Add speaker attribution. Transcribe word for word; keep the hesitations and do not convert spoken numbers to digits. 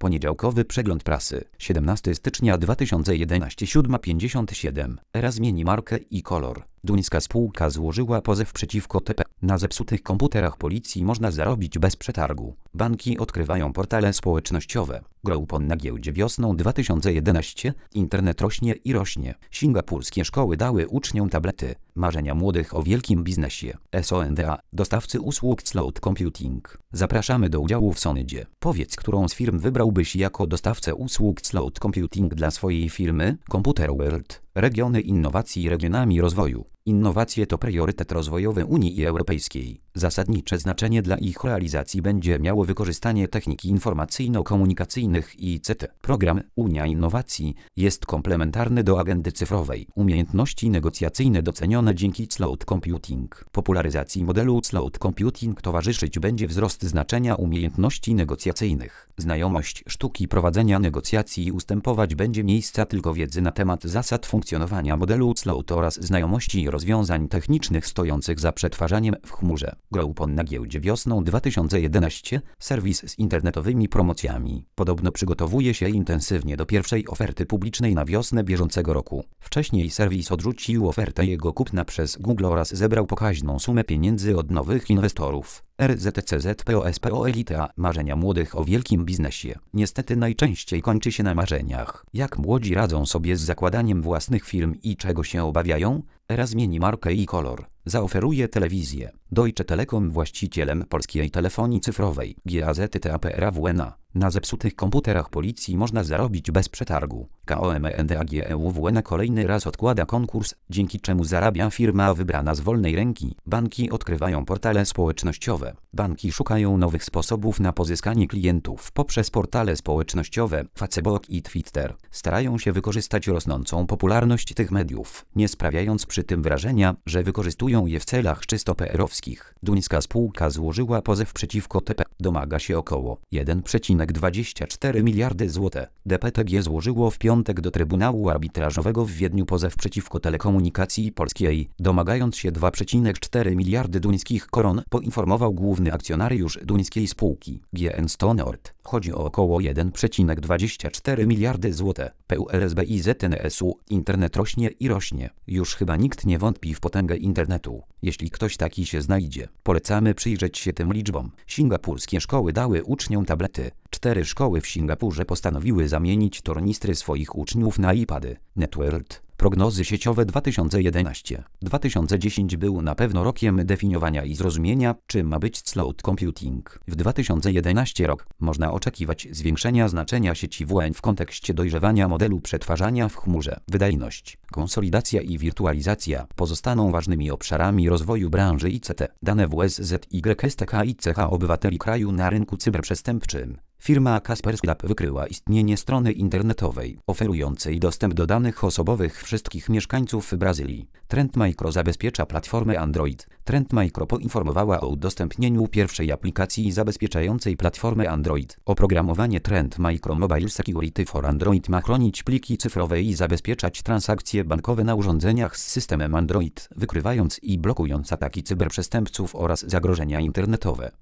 Speaker 1: Poniedziałkowy przegląd prasy. siedemnastego stycznia dwa tysiące jedenastego, siódma pięćdziesiąt siedem. Era zmieni markę i kolor. Duńska spółka złożyła pozew przeciwko T P. Na zepsutych komputerach policji można zarobić bez przetargu. Banki odkrywają portale społecznościowe. Groupon na giełdzie wiosną dwa tysiące jedenastego. Internet rośnie i rośnie. Singapurskie szkoły dały uczniom tablety. Marzenia młodych o wielkim biznesie. Sonda. Dostawcy usług cloud computing. Zapraszamy do udziału w sondzie. Powiedz, którą z firm wybrałbyś jako dostawcę usług cloud computing dla swojej firmy. Computer World. Regiony innowacji regionami rozwoju. Innowacje to priorytet rozwojowy Unii Europejskiej. Zasadnicze znaczenie dla ich realizacji będzie miało wykorzystanie technik informacyjno-komunikacyjnych i I C T. Program Unia Innowacji jest komplementarny do agendy cyfrowej. Umiejętności negocjacyjne docenione dzięki cloud computing. Popularyzacji modelu cloud computing towarzyszyć będzie wzrost znaczenia umiejętności negocjacyjnych. Znajomość sztuki prowadzenia negocjacji ustępować będzie miejsca tylko wiedzy na temat zasad funkcjonowania modelu cloud oraz znajomości rozwiązań technicznych stojących za przetwarzaniem w chmurze. Groupon na giełdzie wiosną dwa tysiące jedenastego. Serwis z internetowymi promocjami. Podobno przygotowuje się intensywnie do pierwszej oferty publicznej na wiosnę bieżącego roku. Wcześniej serwis odrzucił ofertę jego kupna przez Google oraz zebrał pokaźną sumę pieniędzy od nowych inwestorów. R Z C Z P O S P O Elita. Marzenia młodych o wielkim biznesie. Niestety najczęściej kończy się na marzeniach. Jak młodzi radzą sobie z zakładaniem własnych firm i czego się obawiają? Era zmieni markę i kolor. Zaoferuje telewizję. Deutsche Telekom właścicielem polskiej telefonii cyfrowej. G A Z T A P R A W N A. Na zepsutych komputerach policji można zarobić bez przetargu. KOMENDAGEUWN kolejny raz odkłada konkurs, dzięki czemu zarabia firma wybrana z wolnej ręki. Banki odkrywają portale społecznościowe. Banki szukają nowych sposobów na pozyskanie klientów poprzez portale społecznościowe, Facebook i Twitter. Starają się wykorzystać rosnącą popularność tych mediów, nie sprawiając przy tym wrażenia, że wykorzystują je w celach czysto P R-owskich. Duńska spółka złożyła pozew przeciwko T P. Domaga się około jeden przecinek dwadzieścia cztery miliardy złotych. D P T G złożyło w piątek do Trybunału Arbitrażowego w Wiedniu pozew przeciwko Telekomunikacji Polskiej, domagając się dwa przecinek cztery miliardy duńskich koron, poinformował główny akcjonariusz duńskiej spółki, G N sto Nord. Chodzi o około jeden przecinek dwadzieścia cztery miliardy złotych. P U L S B I Z N S U. Internet rośnie i rośnie. Już chyba nikt nie wątpi w potęgę internetu. Jeśli ktoś taki się znajdzie, polecamy przyjrzeć się tym liczbom. Singapurskie szkoły dały uczniom tablety. Cztery szkoły w Singapurze postanowiły zamienić tornistry swoich uczniów na iPady. Networld. Prognozy sieciowe dwa tysiące jedenasty. dwa tysiące dziesiąty był na pewno rokiem definiowania i zrozumienia, czym ma być cloud computing. W dwa tysiące jedenastym rok można oczekiwać zwiększenia znaczenia sieci W N w kontekście dojrzewania modelu przetwarzania w chmurze. Wydajność, konsolidacja i wirtualizacja pozostaną ważnymi obszarami rozwoju branży I C T. Dane W S Z Y S T K I C H obywateli kraju na rynku cyberprzestępczym. Firma Kaspersky wykryła istnienie strony internetowej oferującej dostęp do danych osobowych wszystkich mieszkańców Brazylii. Trend Micro zabezpiecza platformę Android. Trend Micro poinformowała o udostępnieniu pierwszej aplikacji zabezpieczającej platformę Android. Oprogramowanie Trend Micro Mobile Security for Android ma chronić pliki cyfrowe i zabezpieczać transakcje bankowe na urządzeniach z systemem Android, wykrywając i blokując ataki cyberprzestępców oraz zagrożenia internetowe.